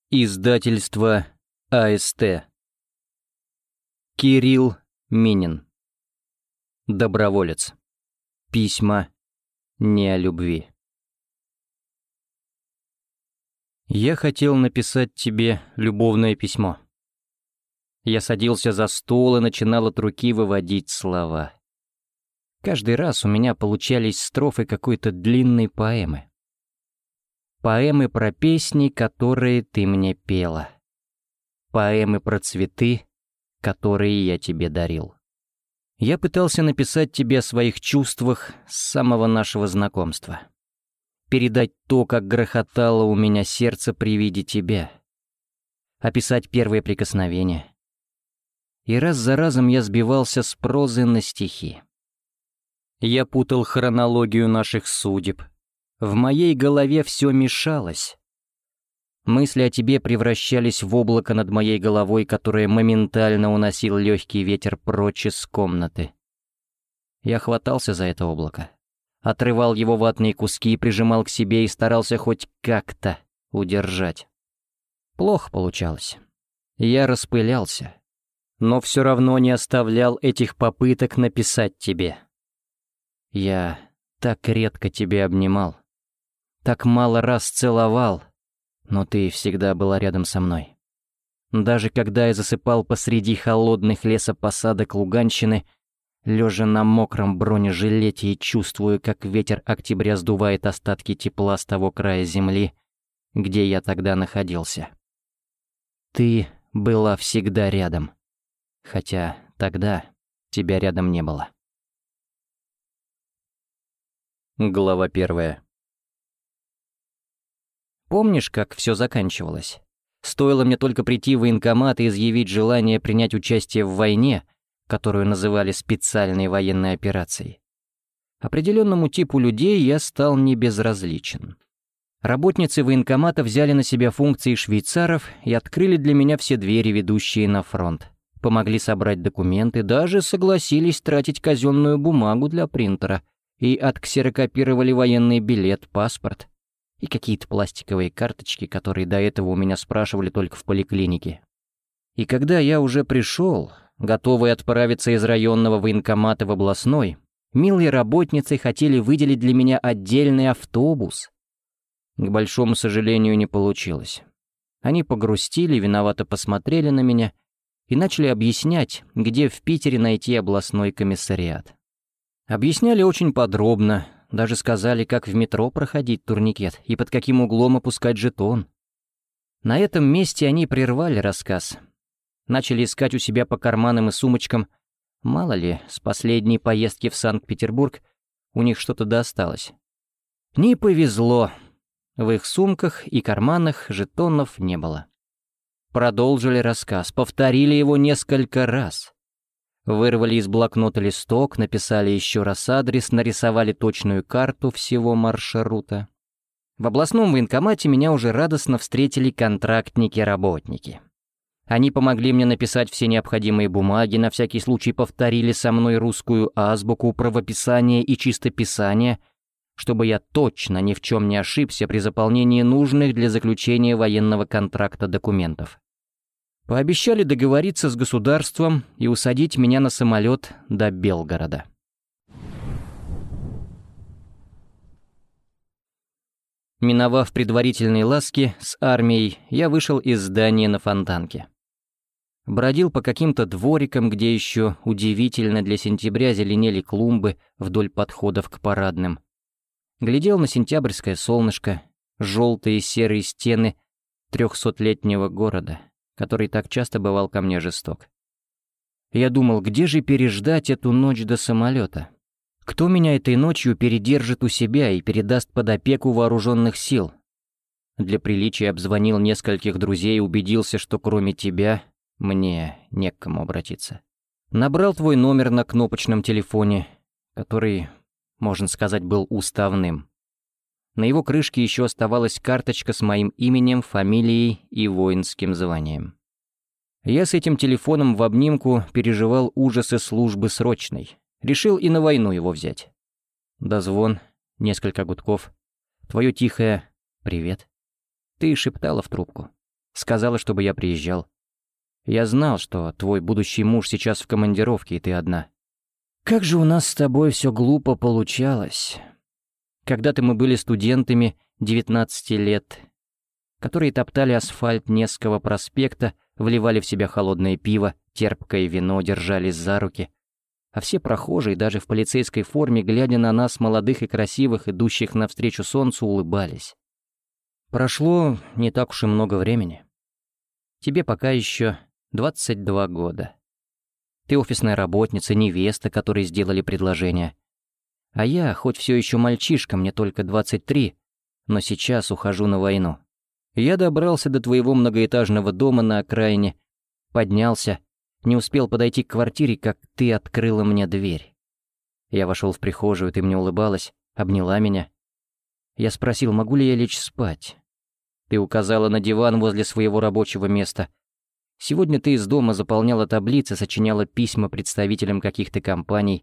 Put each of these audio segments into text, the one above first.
Издательство АСТ. Кирилл Минин. Доброволец. Письма не о любви. Я хотел написать тебе любовное письмо. Я садился за стол и начинал от руки выводить слова. Каждый раз у меня получались строфы какой-то длинной поэмы. Поэмы про песни, которые ты мне пела. Поэмы про цветы, которые я тебе дарил. Я пытался написать тебе о своих чувствах с самого нашего знакомства. Передать то, как грохотало у меня сердце при виде тебя. Описать первые прикосновения. И раз за разом я сбивался с прозы на стихи. Я путал хронологию наших судеб. В моей голове все мешалось. Мысли о тебе превращались в облако над моей головой, которое моментально уносил легкий ветер прочь из комнаты. Я хватался за это облако, отрывал его ватные куски, прижимал к себе и старался хоть как-то удержать. Плохо получалось. Я распылялся, но все равно не оставлял этих попыток написать тебе. Я так редко тебя обнимал, так мало раз целовал, но ты всегда была рядом со мной. Даже когда я засыпал посреди холодных лесопосадок Луганщины, лежа на мокром бронежилете и чувствуя, как ветер октября сдувает остатки тепла с того края земли, где я тогда находился. Ты была всегда рядом, хотя тогда тебя рядом не было. Глава 1. Помнишь, как все заканчивалось? Стоило мне только прийти в военкомат и изъявить желание принять участие в войне, которую называли специальной военной операцией. Определенному типу людей я стал небезразличен. Работницы военкомата взяли на себя функции швейцаров и открыли для меня все двери, ведущие на фронт. Помогли собрать документы, даже согласились тратить казенную бумагу для принтера и отксерокопировали военный билет, паспорт и какие-то пластиковые карточки, которые до этого у меня спрашивали только в поликлинике. И когда я уже пришел, готовый отправиться из районного военкомата в областной, милые работницы хотели выделить для меня отдельный автобус. К большому сожалению, не получилось. Они погрустили, виновато посмотрели на меня и начали объяснять, где в Питере найти областной комиссариат. Объясняли очень подробно, даже сказали, как в метро проходить турникет и под каким углом опускать жетон. На этом месте они прервали рассказ. Начали искать у себя по карманам и сумочкам. Мало ли, с последней поездки в Санкт-Петербург у них что-то досталось. Не повезло. В их сумках и карманах жетонов не было. Продолжили рассказ, повторили его несколько раз. Вырвали из блокнота листок, написали еще раз адрес, нарисовали точную карту всего маршрута. В областном военкомате меня уже радостно встретили контрактники-работники. Они помогли мне написать все необходимые бумаги, на всякий случай повторили со мной русскую азбуку, правописание и чистописание, чтобы я точно ни в чем не ошибся при заполнении нужных для заключения военного контракта документов. Пообещали договориться с государством и усадить меня на самолет до Белгорода. Миновав предварительные ласки с армией, я вышел из здания на Фонтанке. Бродил по каким-то дворикам, где еще удивительно для сентября зеленели клумбы вдоль подходов к парадным. Глядел на сентябрьское солнышко, желтые и серые стены 300-летнего города, который так часто бывал ко мне жесток. Я думал, где же переждать эту ночь до самолета? Кто меня этой ночью передержит у себя и передаст под опеку вооруженных сил? Для приличия обзвонил нескольких друзей и убедился, что кроме тебя мне не к кому обратиться. Набрал твой номер на кнопочном телефоне, который, можно сказать, был уставным. На его крышке еще оставалась карточка с моим именем, фамилией и воинским званием. Я с этим телефоном в обнимку переживал ужасы службы срочной. Решил и на войну его взять. Дозвон, несколько гудков. Твое тихое «привет». Ты шептала в трубку. Сказала, чтобы я приезжал. Я знал, что твой будущий муж сейчас в командировке, и ты одна. Как же у нас с тобой все глупо получалось. Когда-то мы были студентами 19 лет, которые топтали асфальт Невского проспекта, вливали в себя холодное пиво, терпкое вино, держались за руки, а все прохожие, даже в полицейской форме, глядя на нас, молодых и красивых, идущих навстречу солнцу, улыбались. Прошло не так уж и много времени. Тебе пока еще 22 года. Ты офисная работница, невеста, которой сделали предложение. А я, хоть все еще мальчишка, мне только 23, но сейчас ухожу на войну. Я добрался до твоего многоэтажного дома на окраине, поднялся, не успел подойти к квартире, как ты открыла мне дверь. Я вошел в прихожую, ты мне улыбалась, обняла меня. Я спросил, могу ли я лечь спать. Ты указала на диван возле своего рабочего места. Сегодня ты из дома заполняла таблицы, сочиняла письма представителям каких-то компаний.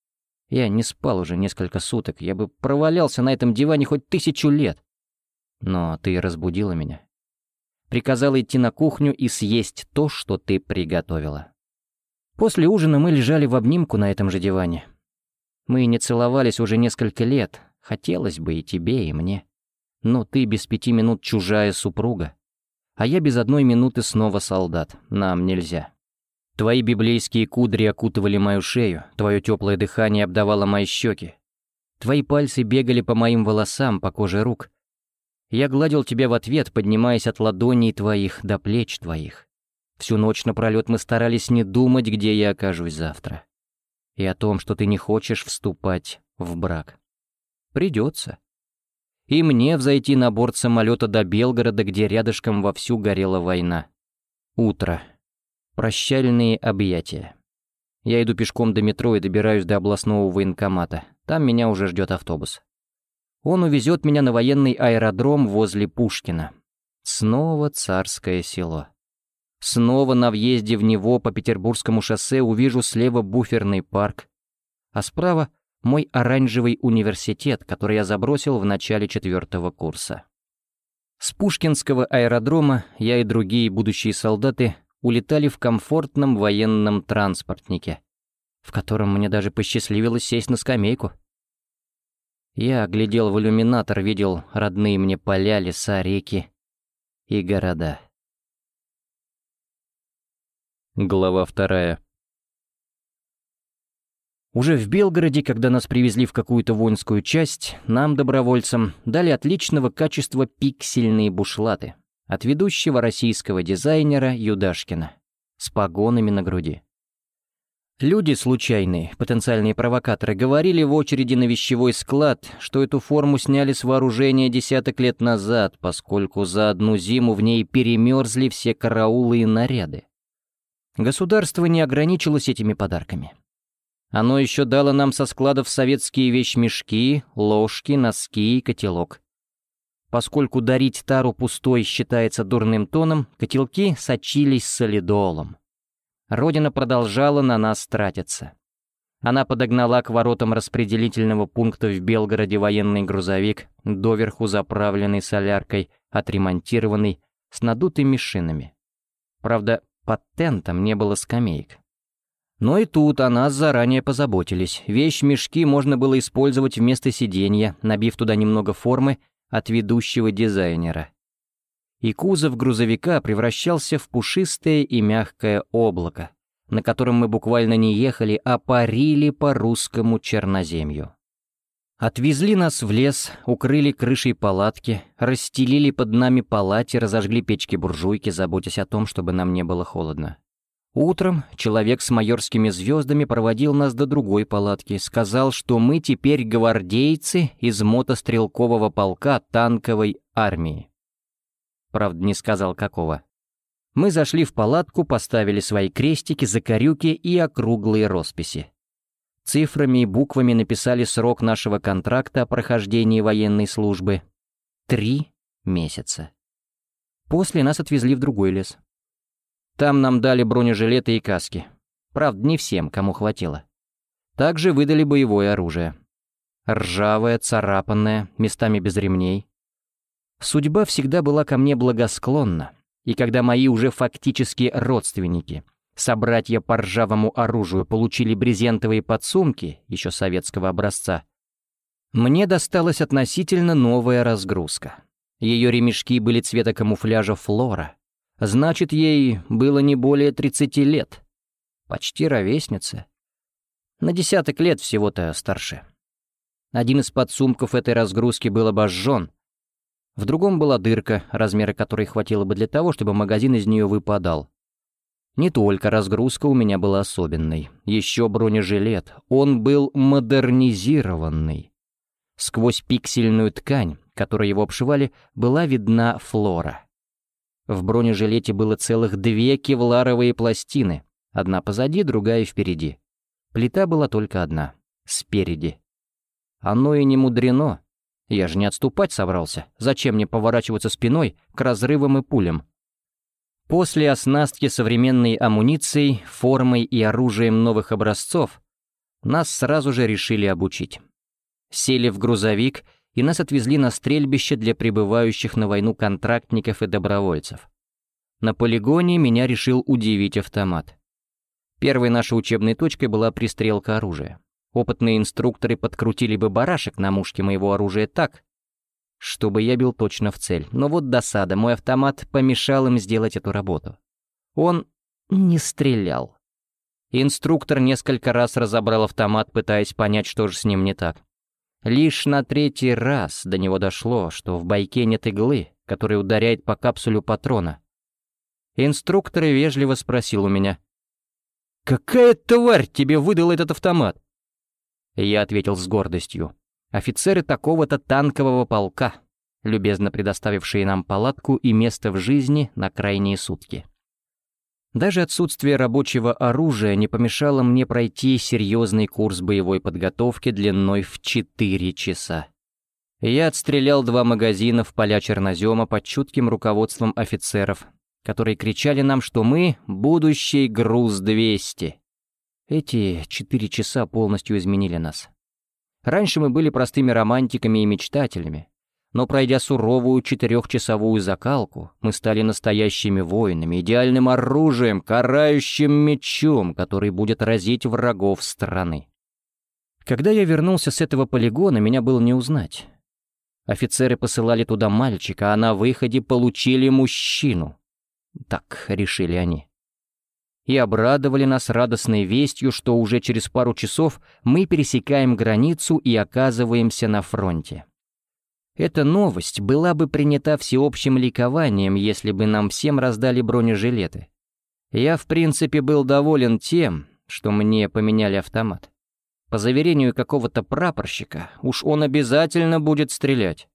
Я не спал уже несколько суток, я бы провалялся на этом диване хоть 1000 лет. Но ты разбудила меня. Приказала идти на кухню и съесть то, что ты приготовила. После ужина мы лежали в обнимку на этом же диване. Мы не целовались уже несколько лет, хотелось бы и тебе, и мне. Но ты без 5 минут чужая супруга, а я без 1 минуты снова солдат, нам нельзя. Твои библейские кудри окутывали мою шею, твое теплое дыхание обдавало мои щеки. Твои пальцы бегали по моим волосам, по коже рук. Я гладил тебя в ответ, поднимаясь от ладоней твоих до плеч твоих. Всю ночь напролёт мы старались не думать, где я окажусь завтра. И о том, что ты не хочешь вступать в брак. Придется. И мне взойти на борт самолета до Белгорода, где рядышком вовсю горела война. Утро. Прощальные объятия. Я иду пешком до метро и добираюсь до областного военкомата. Там меня уже ждет автобус. Он увезет меня на военный аэродром возле Пушкина. Снова Царское село. Снова на въезде в него по Петербургскому шоссе увижу слева буферный парк, а справа мой оранжевый университет, который я забросил в начале 4-го курса. С Пушкинского аэродрома я и другие будущие солдаты улетали в комфортном военном транспортнике, в котором мне даже посчастливилось сесть на скамейку. Я глядел в иллюминатор, видел родные мне поля, леса, реки и города. Глава 2. Уже в Белгороде, когда нас привезли в какую-то воинскую часть, нам, добровольцам, дали отличного качества пиксельные бушлаты от ведущего российского дизайнера Юдашкина с погонами на груди. Люди случайные, потенциальные провокаторы, говорили в очереди на вещевой склад, что эту форму сняли с вооружения десяток лет назад, поскольку за одну зиму в ней перемерзли все караулы и наряды. Государство не ограничилось этими подарками. Оно еще дало нам со складов советские вещмешки, ложки, носки и котелок. Поскольку дарить тару пустой считается дурным тоном, котелки сочились солидолом. Родина продолжала на нас тратиться. Она подогнала к воротам распределительного пункта в Белгороде военный грузовик, доверху заправленный соляркой, отремонтированный, с надутыми шинами. Правда, под тентом не было скамеек. Но и тут о нас заранее позаботились. Вещмешки можно было использовать вместо сиденья, набив туда немного формы от ведущего дизайнера. И кузов грузовика превращался в пушистое и мягкое облако, на котором мы буквально не ехали, а парили по русскому черноземью. Отвезли нас в лес, укрыли крышей палатки, расстелили под нами полати, разожгли печки-буржуйки, заботясь о том, чтобы нам не было холодно. Утром человек с майорскими звездами проводил нас до другой палатки, сказал, что мы теперь гвардейцы из мотострелкового полка танковой армии. Правда, не сказал, какого. Мы зашли в палатку, поставили свои крестики, закорюки и округлые росписи. Цифрами и буквами написали срок нашего контракта о прохождении военной службы. 3 месяца. После нас отвезли в другой лес. Там нам дали бронежилеты и каски. Правда, не всем, кому хватило. Также выдали боевое оружие. Ржавое, царапанное, местами без ремней. Судьба всегда была ко мне благосклонна. И когда мои уже фактически родственники, собратья по ржавому оружию, получили брезентовые подсумки, еще советского образца, мне досталась относительно новая разгрузка. Ее ремешки были цвета камуфляжа флора. Значит, ей было не более 30 лет. Почти ровесница. На десяток лет всего-то старше. Один из подсумков этой разгрузки был обожжен. В другом была дырка, размера которой хватило бы для того, чтобы магазин из нее выпадал. Не только разгрузка у меня была особенной. Еще бронежилет. Он был модернизированный. Сквозь пиксельную ткань, которой его обшивали, была видна флора. В бронежилете было целых 2 кевларовые пластины. Одна позади, другая впереди. Плита была только одна. Спереди. Оно и не мудрено. Я же не отступать собрался. Зачем мне поворачиваться спиной к разрывам и пулям? После оснастки современной амуницией, формой и оружием новых образцов нас сразу же решили обучить. Сели в грузовик, и нас отвезли на стрельбище для прибывающих на войну контрактников и добровольцев. На полигоне меня решил удивить автомат. Первой нашей учебной точкой была пристрелка оружия. Опытные инструкторы подкрутили бы барашек на мушке моего оружия так, чтобы я бил точно в цель. Но вот досада, мой автомат помешал им сделать эту работу. Он не стрелял. Инструктор несколько раз разобрал автомат, пытаясь понять, что же с ним не так. Лишь на 3-й раз до него дошло, что в байке нет иглы, которая ударяет по капсулю патрона. Инструктор вежливо спросил у меня: «Какая тварь тебе выдала этот автомат?» Я ответил с гордостью: «Офицеры такого-то танкового полка, любезно предоставившие нам палатку и место в жизни на крайние сутки». Даже отсутствие рабочего оружия не помешало мне пройти серьезный курс боевой подготовки длиной в 4 часа. Я отстрелял 2 магазина в поля чернозема под чутким руководством офицеров, которые кричали нам, что мы — будущий груз-200. Эти 4 часа полностью изменили нас. Раньше мы были простыми романтиками и мечтателями, но пройдя суровую 4-часовую закалку, мы стали настоящими воинами, идеальным оружием, карающим мечом, который будет разить врагов страны. Когда я вернулся с этого полигона, меня было не узнать. Офицеры посылали туда мальчика, а на выходе получили мужчину. Так решили они. И обрадовали нас радостной вестью, что уже через пару часов мы пересекаем границу и оказываемся на фронте. Эта новость была бы принята всеобщим ликованием, если бы нам всем раздали бронежилеты. Я, в принципе, был доволен тем, что мне поменяли автомат. По заверению какого-то прапорщика, уж он обязательно будет стрелять.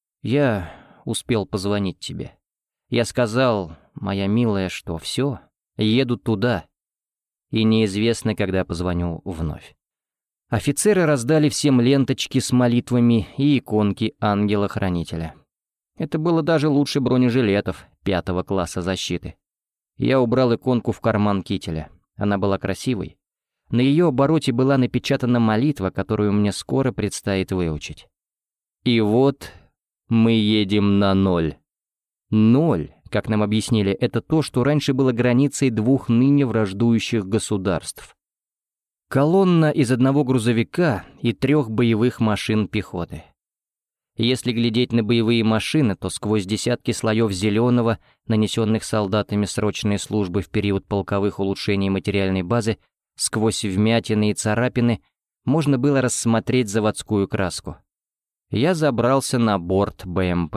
Я успел позвонить тебе. Я сказал, моя милая, что все, еду туда. И неизвестно, когда позвоню вновь. Офицеры раздали всем ленточки с молитвами и иконки ангела-хранителя. Это было даже лучше бронежилетов 5-го класса защиты. Я убрал иконку в карман кителя. Она была красивой. На ее обороте была напечатана молитва, которую мне скоро предстоит выучить. И вот мы едем на 0. 0, как нам объяснили, это то, что раньше было границей 2 ныне враждующих государств. Колонна из 1 грузовика и 3 боевых машин пехоты. Если глядеть на боевые машины, то сквозь десятки слоев зеленого, нанесенных солдатами срочной службы в период полковых улучшений материальной базы, сквозь вмятины и царапины, можно было рассмотреть заводскую краску. Я забрался на борт БМП.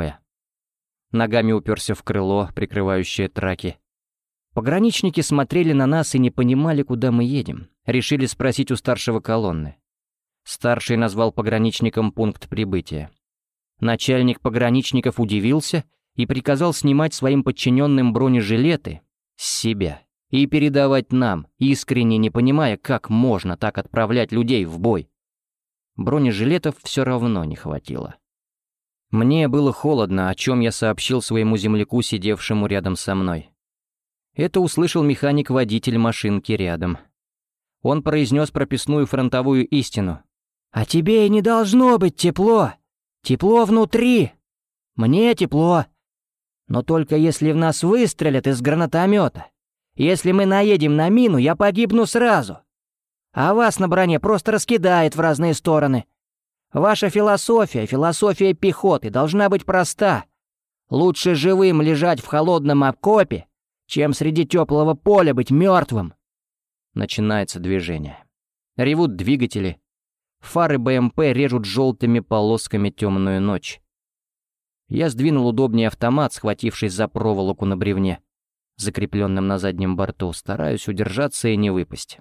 Ногами уперся в крыло, прикрывающее траки. Пограничники смотрели на нас и не понимали, куда мы едем. Решили спросить у старшего колонны. Старший назвал пограничникам пункт прибытия. Начальник пограничников удивился и приказал снимать своим подчиненным бронежилеты с себя и передавать нам, искренне не понимая, как можно так отправлять людей в бой. Бронежилетов все равно не хватило. Мне было холодно, о чем я сообщил своему земляку, сидевшему рядом со мной. Это услышал механик-водитель машинки рядом. Он произнес прописную фронтовую истину. «А тебе и не должно быть тепло! Тепло внутри! Мне тепло! Но только если в нас выстрелят из гранатомета. Если мы наедем на мину, я погибну сразу. А вас на броне просто раскидает в разные стороны. Ваша философия пехоты должна быть проста. Лучше живым лежать в холодном окопе, чем среди теплого поля быть мертвым. Начинается движение. Ревут двигатели. Фары БМП режут желтыми полосками темную ночь. Я сдвинул удобнее автомат, схватившись за проволоку на бревне, закрепленном на заднем борту, стараюсь удержаться и не выпасть.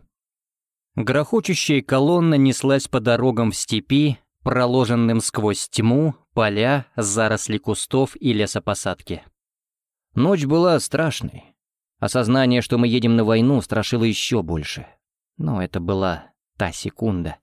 Грохочущая колонна неслась по дорогам в степи, проложенным сквозь тьму, поля, заросли кустов и лесопосадки. Ночь была страшной. Осознание, что мы едем на войну, страшило еще больше. Но это была та секунда.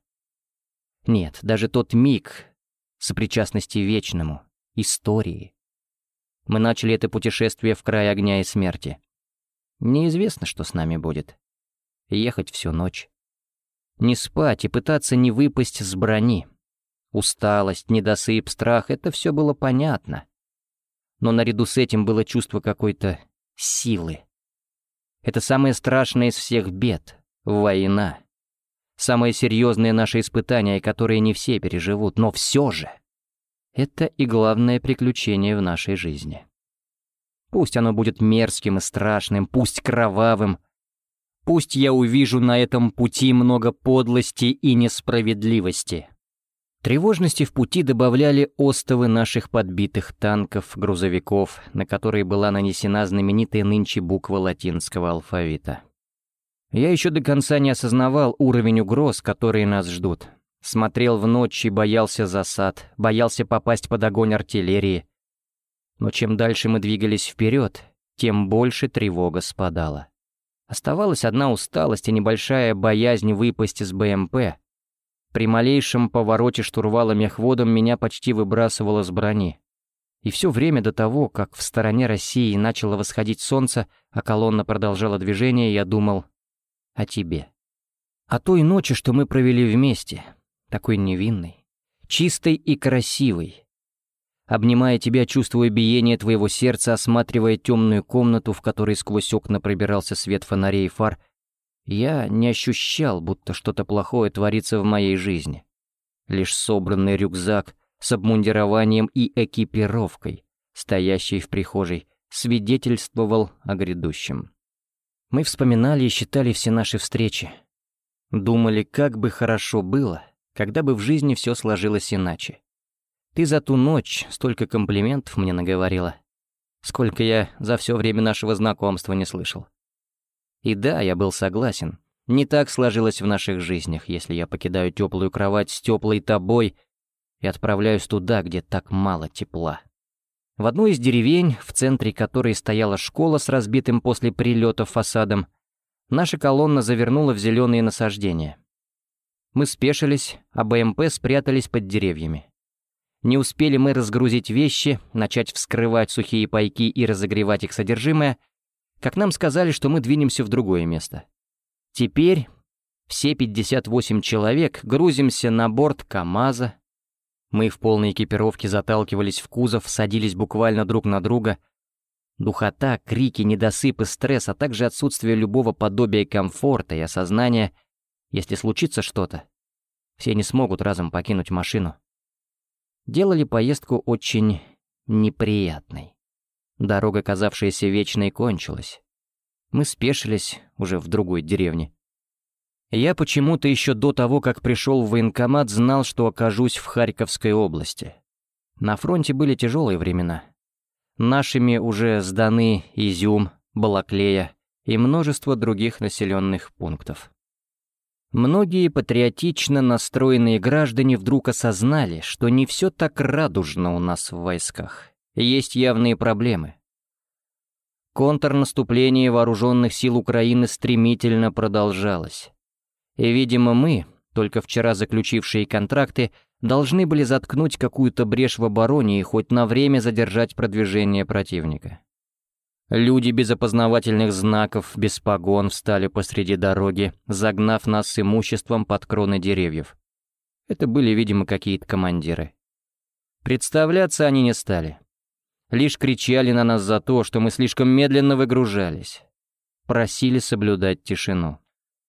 Нет, даже тот миг сопричастности вечному, истории. Мы начали это путешествие в край огня и смерти. Неизвестно, что с нами будет. Ехать всю ночь. Не спать и пытаться не выпасть с брони. Усталость, недосып, страх — это все было понятно. Но наряду с этим было чувство какой-то силы. Это самое страшное из всех бед — война. Самое серьезное наше испытание, которое не все переживут, но все же. Это и главное приключение в нашей жизни. Пусть оно будет мерзким и страшным, пусть кровавым. Пусть я увижу на этом пути много подлости и несправедливости. Тревожности в пути добавляли остовы наших подбитых танков, грузовиков, на которые была нанесена знаменитая нынче буква латинского алфавита. Я еще до конца не осознавал уровень угроз, которые нас ждут. Смотрел в ночь и боялся засад, боялся попасть под огонь артиллерии. Но чем дальше мы двигались вперед, тем больше тревога спадала. Оставалась одна усталость и небольшая боязнь выпасть из БМП. При малейшем повороте штурвала мехводом меня почти выбрасывало с брони. И все время до того, как в стороне России начало восходить солнце, а колонна продолжала движение, я думал о тебе. О той ночи, что мы провели вместе, такой невинной, чистой и красивой. Обнимая тебя, чувствуя биение твоего сердца, осматривая темную комнату, в которой сквозь окна пробирался свет фонарей и фар, я не ощущал, будто что-то плохое творится в моей жизни. Лишь собранный рюкзак с обмундированием и экипировкой, стоящий в прихожей, свидетельствовал о грядущем. Мы вспоминали и считали все наши встречи. Думали, как бы хорошо было, когда бы в жизни все сложилось иначе. Ты за ту ночь столько комплиментов мне наговорила, сколько я за все время нашего знакомства не слышал. И да, я был согласен. Не так сложилось в наших жизнях, если я покидаю теплую кровать с теплой тобой и отправляюсь туда, где так мало тепла. В одну из деревень, в центре которой стояла школа с разбитым после прилета фасадом, наша колонна завернула в зеленые насаждения. Мы спешились, а БМП спрятались под деревьями. Не успели мы разгрузить вещи, начать вскрывать сухие пайки и разогревать их содержимое, как нам сказали, что мы двинемся в другое место. Теперь все 58 человек грузимся на борт КамАЗа. Мы в полной экипировке заталкивались в кузов, садились буквально друг на друга. Духота, крики, недосып и стресс, а также отсутствие любого подобия комфорта и осознания, если случится что-то, все не смогут разом покинуть машину, делали поездку очень неприятной. Дорога, казавшаяся вечной, кончилась. Мы спешились уже в другой деревне. Я почему-то еще до того, как пришел в военкомат, знал, что окажусь в Харьковской области. На фронте были тяжелые времена. Нашими уже сданы Изюм, Балаклея и множество других населенных пунктов. Многие патриотично настроенные граждане вдруг осознали, что не все так радужно у нас в войсках. Есть явные проблемы. Контрнаступление вооруженных сил Украины стремительно продолжалось. И, видимо, мы, только вчера заключившие контракты, должны были заткнуть какую-то брешь в обороне и хоть на время задержать продвижение противника. Люди без опознавательных знаков, без погон встали посреди дороги, загнав нас с имуществом под кроны деревьев. Это были, видимо, какие-то командиры. Представляться они не стали. лишь кричали на нас за то, что мы слишком медленно выгружались. Просили соблюдать тишину.